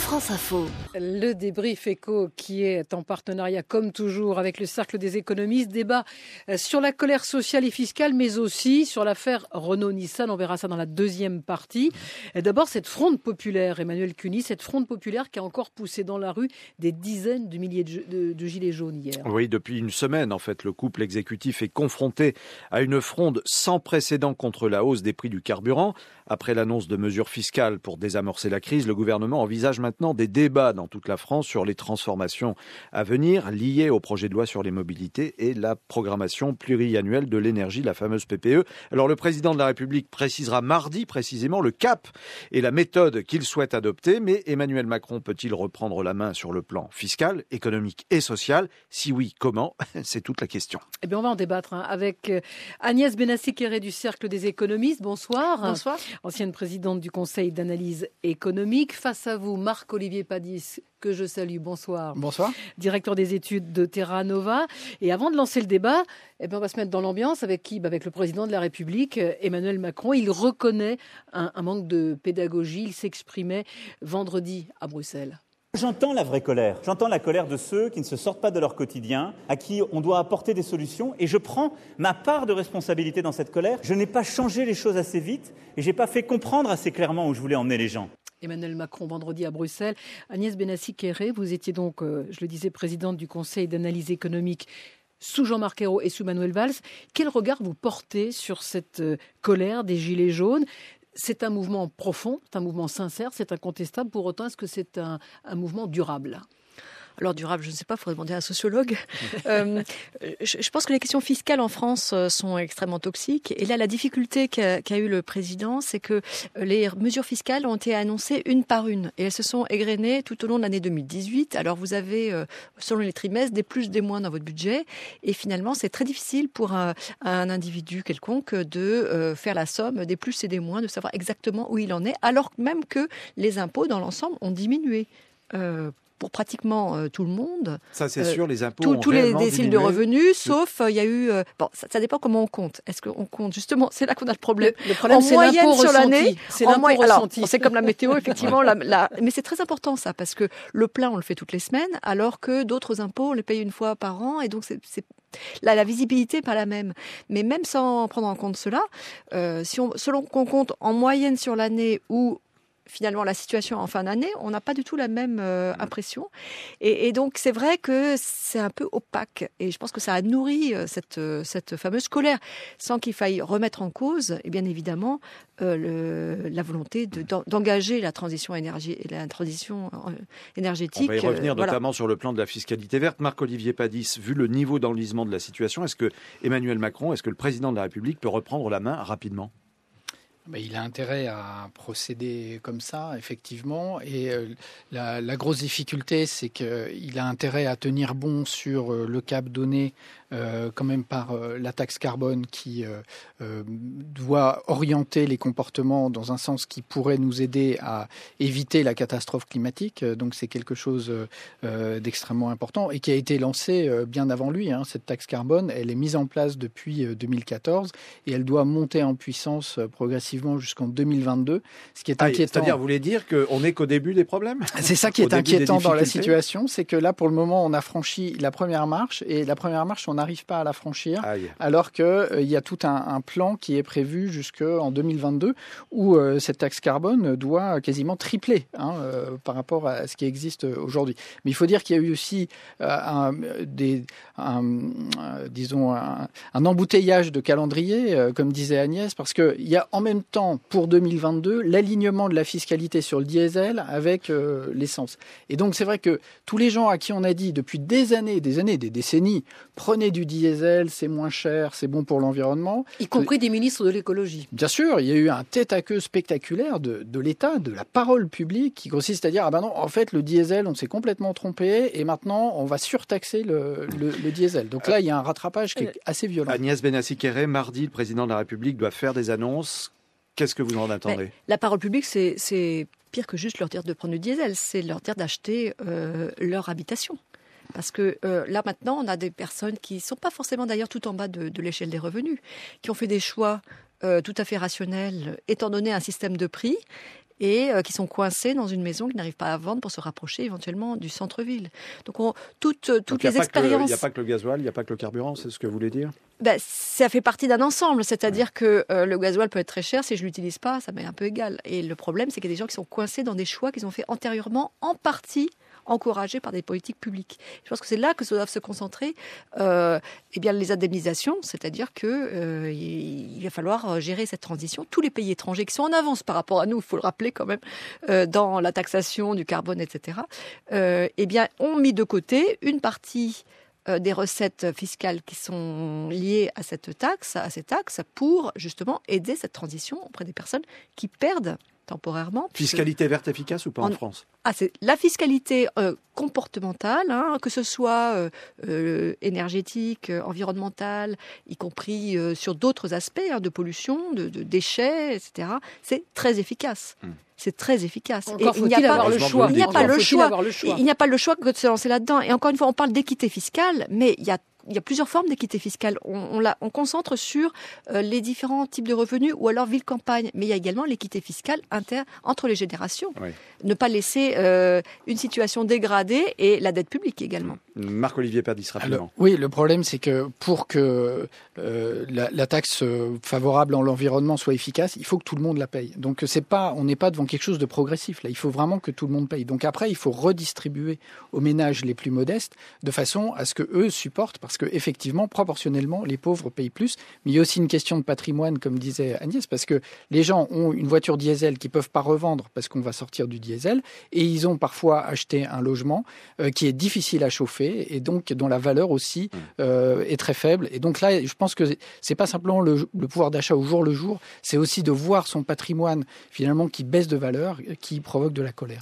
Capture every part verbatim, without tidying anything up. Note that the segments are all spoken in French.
France Info. Le débrief éco qui est en partenariat comme toujours avec le Cercle des économistes, débat sur la colère sociale et fiscale mais aussi sur l'affaire Renault-Nissan. On verra ça dans la deuxième partie. Et d'abord cette fronde populaire, Emmanuel Cuny, cette fronde populaire qui a encore poussé dans la rue des dizaines de milliers de, de, de gilets jaunes hier. Oui, depuis une semaine en fait, le couple exécutif est confronté à une fronde sans précédent contre la hausse des prix du carburant. Après l'annonce de mesures fiscales pour désamorcer la crise, le gouvernement envisage maintenant des débats dans toute la France sur les transformations à venir liées au projet de loi sur les mobilités et la programmation pluriannuelle de l'énergie, la fameuse P P E. Alors le président de la République précisera mardi précisément le cap et la méthode qu'il souhaite adopter, mais Emmanuel Macron peut-il reprendre la main sur le plan fiscal, économique et social? Si oui, comment? C'est toute la question. Eh bien, on va en débattre hein, avec Agnès Benassi-Kéré du Cercle des économistes. Bonsoir. Bonsoir. Ancienne présidente du Conseil d'analyse économique. Face à vous, Marc-Olivier Padis, que je salue. Bonsoir. Bonsoir. Directeur des études de Terra Nova. Et avant de lancer le débat, eh bien, on va se mettre dans l'ambiance avec qui? Avec le président de la République, Emmanuel Macron. Il reconnaît un, un manque de pédagogie. Il s'exprimait vendredi à Bruxelles. J'entends la vraie colère. J'entends la colère de ceux qui ne se sortent pas de leur quotidien, à qui on doit apporter des solutions. Et je prends ma part de responsabilité dans cette colère. Je n'ai pas changé les choses assez vite et je n'ai pas fait comprendre assez clairement où je voulais emmener les gens. Emmanuel Macron, vendredi à Bruxelles. Agnès Benassi-Kéré, vous étiez donc, euh, je le disais, présidente du Conseil d'analyse économique sous Jean-Marc Ayrault et sous Manuel Valls. Quel regard vous portez sur cette euh, colère des Gilets jaunes ? C'est un mouvement profond, c'est un mouvement sincère, c'est incontestable. Pour autant, est-ce que c'est un, un mouvement durable ? Alors durable, je ne sais pas, il faudrait demander à un sociologue. euh, je, je pense que les questions fiscales en France sont extrêmement toxiques. Et là, la difficulté qu'a, qu'a eu le président, c'est que les mesures fiscales ont été annoncées une par une. Et elles se sont égrenées tout au long de l'année deux mille dix-huit. Alors vous avez, selon les trimestres, des plus, des moins dans votre budget. Et finalement, c'est très difficile pour un, un individu quelconque de euh, faire la somme des plus et des moins, de savoir exactement où il en est, alors même que les impôts, dans l'ensemble, ont diminué. Euh, pour pratiquement euh, tout le monde. Ça, c'est euh, sûr, les impôts tout, ont tous les réellement déciles de revenus, sauf il euh, y a eu... Euh, bon, ça, ça dépend comment on compte. Est-ce qu'on compte, justement, c'est là qu'on a le problème. Le, le problème, en c'est moyenne l'impôt sur ressenti. l'année, C'est en l'impôt moyenne, ressenti. Alors, c'est comme la météo, effectivement. la, la, mais c'est très important, ça, parce que le plein, on le fait toutes les semaines, alors que d'autres impôts, on les paye une fois par an, et donc c'est... c'est Là, la visibilité n'est pas la même. Mais même sans prendre en compte cela, euh, si on, selon qu'on compte en moyenne sur l'année ou finalement la situation en fin d'année, on n'a pas du tout la même euh, impression. Et, et donc, c'est vrai que c'est un peu opaque. Et je pense que ça a nourri euh, cette, euh, cette fameuse colère, sans qu'il faille remettre en cause, et bien évidemment, euh, le, la volonté de, d'engager la transition, énergie, la transition euh, énergétique. On va y revenir euh, notamment voilà. sur le plan de la fiscalité verte. Marc-Olivier Padis, vu le niveau d'enlisement de la situation, est-ce que Emmanuel Macron, est-ce que le président de la République peut reprendre la main rapidement ? Ben, il a intérêt à procéder comme ça, effectivement. Et euh, la, la grosse difficulté, c'est qu'il a intérêt à tenir bon sur euh, le cap donné euh, quand même par euh, la taxe carbone qui euh, euh, doit orienter les comportements dans un sens qui pourrait nous aider à éviter la catastrophe climatique. Donc c'est quelque chose euh, d'extrêmement important et qui a été lancé euh, bien avant lui. Hein. Cette taxe carbone, elle est mise en place depuis euh, deux mille quatorze et elle doit monter en puissance euh, progressivement jusqu'en deux mille vingt-deux, ce qui est ah, inquiétant. C'est-à-dire, vous voulez dire qu'on n'est qu'au début des problèmes ? C'est ça qui est inquiétant dans la situation, c'est que là, pour le moment, on a franchi la première marche, et la première marche, on n'arrive pas à la franchir, Aïe. alors qu'il euh, y a tout un, un plan qui est prévu jusqu'en deux mille vingt-deux, où euh, cette taxe carbone doit quasiment tripler hein, euh, par rapport à ce qui existe aujourd'hui. Mais il faut dire qu'il y a eu aussi euh, un, des, un, euh, disons, un, un embouteillage de calendrier, euh, comme disait Agnès, parce qu'il y a en même temps, pour deux mille vingt-deux, l'alignement de la fiscalité sur le diesel avec euh, l'essence. Et donc, c'est vrai que tous les gens à qui on a dit depuis des années, des années, des décennies, prenez du diesel, c'est moins cher, c'est bon pour l'environnement. Y compris des ministres de l'écologie. Bien sûr, il y a eu un tête-à-queue spectaculaire de, de l'État, de la parole publique, qui consiste à dire, ah ben non, en fait, le diesel, on s'est complètement trompé, et maintenant, on va surtaxer le, le, le diesel. Donc là, il y a un rattrapage qui est assez violent. Agnès Benassi-Kéré, mardi, le président de la République doit faire des annonces. Qu'est-ce que vous en attendez ? Mais la parole publique, c'est, c'est pire que juste leur dire de prendre du diesel, c'est leur dire d'acheter euh, leur habitation. Parce que euh, là, maintenant, on a des personnes qui ne sont pas forcément d'ailleurs tout en bas de, de l'échelle des revenus, qui ont fait des choix euh, tout à fait rationnels, étant donné un système de prix, et euh, qui sont coincés dans une maison qu'ils n'arrivent pas à vendre pour se rapprocher éventuellement du centre-ville. Donc, on, toutes, toutes Donc, les expériences... Il n'y a pas que le gasoil, il n'y a pas que le carburant, c'est ce que vous voulez dire ? Ben, ça fait partie d'un ensemble, c'est-à-dire que euh, le gasoil peut être très cher, si je ne l'utilise pas, ça m'est un peu égal. Et le problème, c'est qu'il y a des gens qui sont coincés dans des choix qu'ils ont fait antérieurement, en partie encouragés par des politiques publiques. Je pense que c'est là que doivent se concentrer euh, eh bien, les indemnisations, c'est-à-dire qu'il euh, il va falloir gérer cette transition. Tous les pays étrangers qui sont en avance par rapport à nous, il faut le rappeler quand même, euh, dans la taxation du carbone, et cetera, euh, eh bien, ont mis de côté une partie des recettes fiscales qui sont liées à cette taxe, à ces taxes, pour justement aider cette transition auprès des personnes qui perdent temporairement. Fiscalité verte efficace ou pas en, en France ? Ah, c'est la fiscalité euh, comportementale, hein, que ce soit euh, euh, énergétique, euh, environnementale, y compris euh, sur d'autres aspects hein, de pollution, de, de déchets, et cetera. C'est très efficace. Hum. C'est très efficace. Encore faut-il avoir le choix. Il n'y a pas le choix. Il n'y a pas le choix que de se lancer là-dedans. Et encore une fois, on parle d'équité fiscale, mais il y a Il y a plusieurs formes d'équité fiscale. On, on, la, on concentre sur euh, les différents types de revenus ou alors ville-campagne. Mais il y a également l'équité fiscale inter, entre les générations. Oui. Ne pas laisser euh, une situation dégradée et la dette publique également. Marc-Olivier Padis, rapidement. Alors, oui, le problème, c'est que pour que euh, la, la taxe favorable en l'environnement soit efficace, il faut que tout le monde la paye. Donc, c'est pas, on n'est pas devant quelque chose de progressif. Là, il faut vraiment que tout le monde paye. Donc après, il faut redistribuer aux ménages les plus modestes de façon à ce que eux supportent, parce que effectivement, proportionnellement, les pauvres payent plus. Mais il y a aussi une question de patrimoine, comme disait Agnès, parce que les gens ont une voiture diesel qu'ils peuvent pas revendre parce qu'on va sortir du diesel, et ils ont parfois acheté un logement euh, qui est difficile à chauffer et donc dont la valeur aussi euh, est très faible. Et donc là, je pense que c'est pas simplement le, le pouvoir d'achat au jour le jour, c'est aussi de voir son patrimoine finalement qui baisse de valeur, qui provoque de la colère.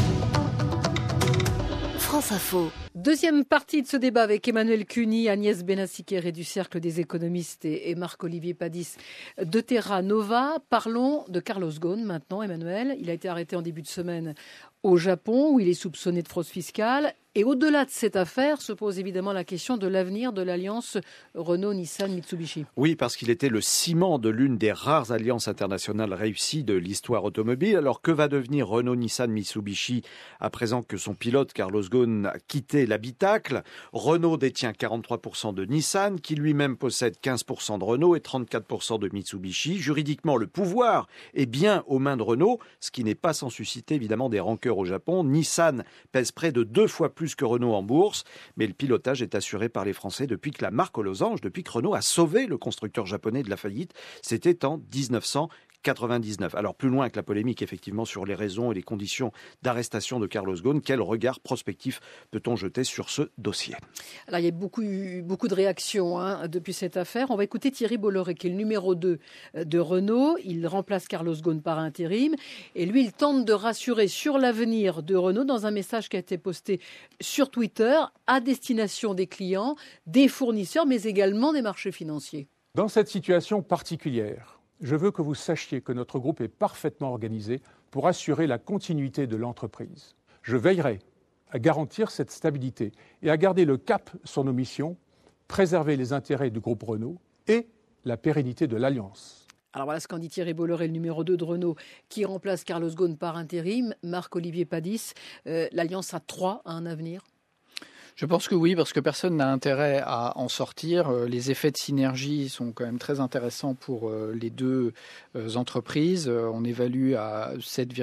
France Info. Deuxième partie de ce débat avec Emmanuel Cuny, Agnès Benassi-Kéré du Cercle des économistes et, et Marc-Olivier Padis de Terra Nova. Parlons de Carlos Ghosn maintenant, Emmanuel. Il a été arrêté en début de semaine au Japon où il est soupçonné de fraude fiscale. Et au-delà de cette affaire se pose évidemment la question de l'avenir de l'alliance Renault-Nissan-Mitsubishi. Oui, parce qu'il était le ciment de l'une des rares alliances internationales réussies de l'histoire automobile. Alors que va devenir Renault-Nissan-Mitsubishi à présent que son pilote Carlos Ghosn a quitté l'habitacle ? Renault détient quarante-trois pour cent de Nissan, qui lui-même possède quinze pour cent de Renault et trente-quatre pour cent de Mitsubishi. Juridiquement, le pouvoir est bien aux mains de Renault, ce qui n'est pas sans susciter évidemment des rancœurs au Japon. Nissan pèse près de deux fois plus que Renault en bourse, mais le pilotage est assuré par les Français depuis que la marque aux losanges, depuis que Renault a sauvé le constructeur japonais de la faillite. C'était en dix-neuf cent quatre-vingt-dix-neuf. Alors plus loin que la polémique effectivement sur les raisons et les conditions d'arrestation de Carlos Ghosn, quel regard prospectif peut-on jeter sur ce dossier ? Alors il y a beaucoup, beaucoup de réactions hein, depuis cette affaire. On va écouter Thierry Bolloré qui est le numéro deux de Renault. Il remplace Carlos Ghosn par intérim et lui il tente de rassurer sur l'avenir de Renault dans un message qui a été posté sur Twitter à destination des clients, des fournisseurs mais également des marchés financiers. Dans cette situation particulière, je veux que vous sachiez que notre groupe est parfaitement organisé pour assurer la continuité de l'entreprise. Je veillerai à garantir cette stabilité et à garder le cap sur nos missions, préserver les intérêts du groupe Renault et la pérennité de l'Alliance. Alors voilà ce qu'en dit Thierry Bolloré, le numéro deux de Renault, qui remplace Carlos Ghosn par intérim. Marc-Olivier Padis, euh, l'Alliance a trois à un avenir ? Je pense que oui, parce que personne n'a intérêt à en sortir. Les effets de synergie sont quand même très intéressants pour les deux entreprises. On évalue à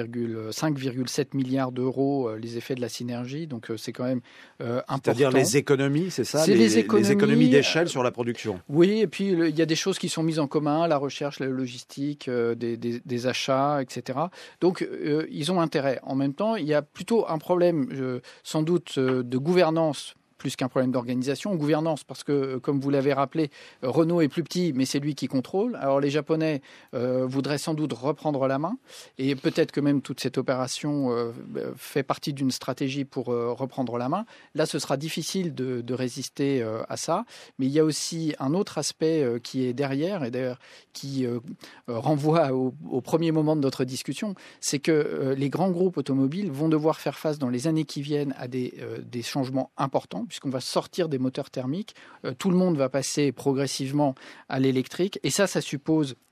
cinq virgule sept milliards d'euros les effets de la synergie, donc c'est quand même important. C'est-à-dire les économies, c'est ça ? C'est les, les économies, les économies d'échelle sur la production. Oui, et puis il y a des choses qui sont mises en commun, la recherche, la logistique, des, des, des achats, et cetera. Donc euh, ils ont intérêt. En même temps, il y a plutôt un problème, euh, sans doute, euh, de gouvernance plus qu'un problème d'organisation, gouvernance, parce que, comme vous l'avez rappelé, Renault est plus petit, mais c'est lui qui contrôle. Alors les Japonais euh, voudraient sans doute reprendre la main, et peut-être que même toute cette opération euh, fait partie d'une stratégie pour euh, reprendre la main. Là, ce sera difficile de, de résister euh, à ça, mais il y a aussi un autre aspect euh, qui est derrière, et d'ailleurs qui euh, renvoie au, au premier moment de notre discussion, c'est que euh, les grands groupes automobiles vont devoir faire face dans les années qui viennent à des, euh, des changements importants, puisqu'on va sortir des moteurs thermiques. Euh, tout le monde va passer progressivement à l'électrique. Et ça, ça suppose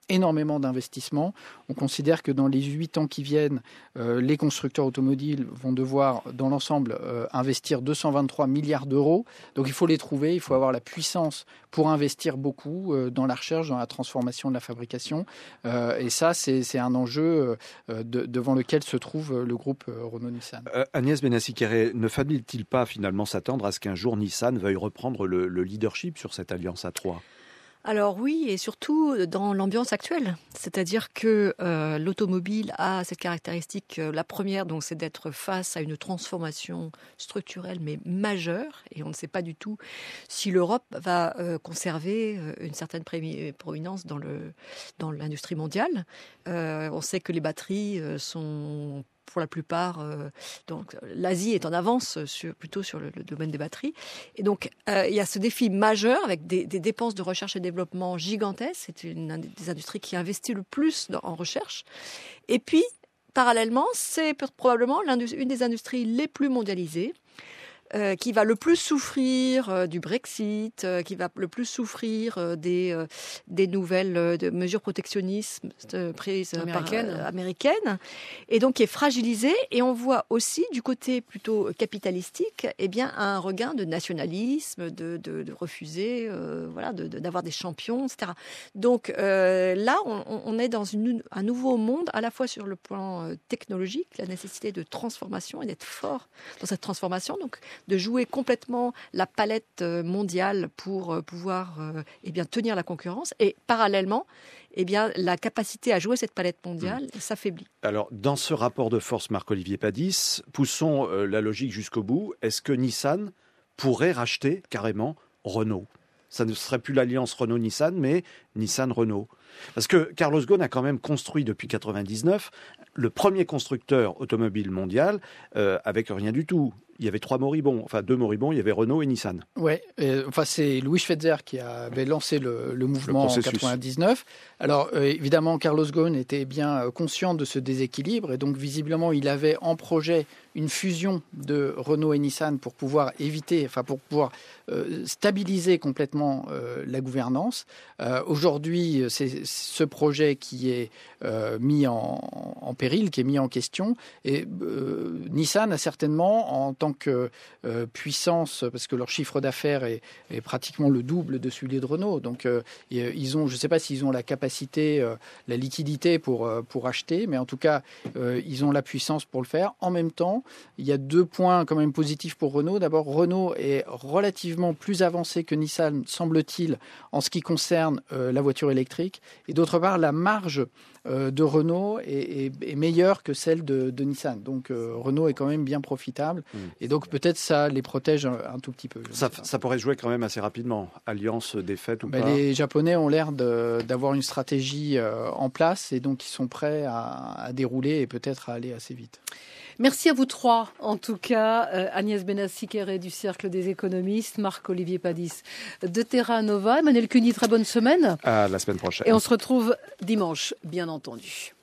énormément d'investissements. On considère que dans les huit ans qui viennent, euh, les constructeurs automobiles vont devoir, dans l'ensemble, euh, investir deux cent vingt-trois milliards d'euros. Donc il faut les trouver, il faut avoir la puissance pour investir beaucoup euh, dans la recherche, dans la transformation de la fabrication. Euh, et ça, c'est, c'est un enjeu euh, de, devant lequel se trouve le groupe euh, Renault-Nissan. Euh, Agnès Benassi-Kéré, ne fallait-il pas finalement s'attendre à ce qu'un jour Nissan veuille reprendre le, le leadership sur cette alliance A trois ? Alors oui, et surtout dans l'ambiance actuelle. C'est-à-dire que euh, l'automobile a cette caractéristique, euh, la première, donc, c'est d'être face à une transformation structurelle, mais majeure. Et on ne sait pas du tout si l'Europe va euh, conserver euh, une certaine proéminence dans, le, dans l'industrie mondiale. Euh, on sait que les batteries euh, sont... pour la plupart, euh, donc l'Asie est en avance sur, plutôt sur le, le domaine des batteries. Et donc, euh, il y a ce défi majeur avec des, des dépenses de recherche et développement gigantesques. C'est une des industries qui investit le plus dans, en recherche. Et puis, parallèlement, c'est probablement une des industries les plus mondialisées. Euh, qui va le plus souffrir euh, du Brexit, euh, qui va le plus souffrir euh, des, euh, des nouvelles euh, de mesures protectionnistes euh, prises américaines. Par, euh, américaines, et donc qui est fragilisée. Et on voit aussi du côté plutôt capitalistique, eh bien, un regain de nationalisme, de, de, de refuser, euh, voilà, de, de, d'avoir des champions, et cetera. Donc euh, là, on, on est dans une, un nouveau monde, à la fois sur le plan euh, technologique, la nécessité de transformation et d'être fort dans cette transformation. Donc de jouer complètement la palette mondiale pour pouvoir euh, eh bien, tenir la concurrence. Et parallèlement, eh bien, la capacité à jouer cette palette mondiale mmh. s'affaiblit. Alors, dans ce rapport de force, Marc-Olivier Padis, poussons euh, la logique jusqu'au bout. Est-ce que Nissan pourrait racheter carrément Renault ? Ça ne serait plus l'alliance Renault-Nissan, mais Nissan-Renault. Parce que Carlos Ghosn a quand même construit depuis quatre-vingt-dix-neuf le premier constructeur automobile mondial euh, avec rien du tout. Il y avait trois moribonds, enfin deux moribonds, il y avait Renault et Nissan. Oui, enfin c'est Louis Schweitzer qui avait lancé le, le mouvement le en quatre-vingt-dix-neuf. Alors euh, évidemment, Carlos Ghosn était bien conscient de ce déséquilibre et donc visiblement il avait en projet une fusion de Renault et Nissan pour pouvoir éviter, enfin pour pouvoir euh, stabiliser complètement euh, la gouvernance. Euh, aujourd'hui, c'est ce projet qui est euh, mis en, en péril, qui est mis en question. Et euh, Nissan a certainement, en tant que euh, puissance, parce que leur chiffre d'affaires est, est pratiquement le double de celui de Renault. Donc euh, ils ont, je ne sais pas s'ils ont la capacité, euh, la liquidité pour, euh, pour acheter, mais en tout cas, euh, ils ont la puissance pour le faire. En même temps, il y a deux points quand même positifs pour Renault. D'abord, Renault est relativement plus avancé que Nissan, semble-t-il, en ce qui concerne euh, la voiture électrique. Et d'autre part, la marge euh, de Renault est, est, est meilleure que celle de, de Nissan. Donc euh, Renault est quand même bien profitable. Mmh. Et donc peut-être ça les protège un, un tout petit peu. Ça, ça pourrait jouer quand même assez rapidement. Alliance défaite ou ben pas. Les Japonais ont l'air de, d'avoir une stratégie euh, en place et donc ils sont prêts à, à dérouler et peut-être à aller assez vite. Merci à vous trois, en tout cas, euh, Agnès Benassi-Kéré du Cercle des économistes, Marc-Olivier Padis de Terra Nova, Emmanuel Cuny, très bonne semaine. À la semaine prochaine. Et on se retrouve dimanche, bien entendu.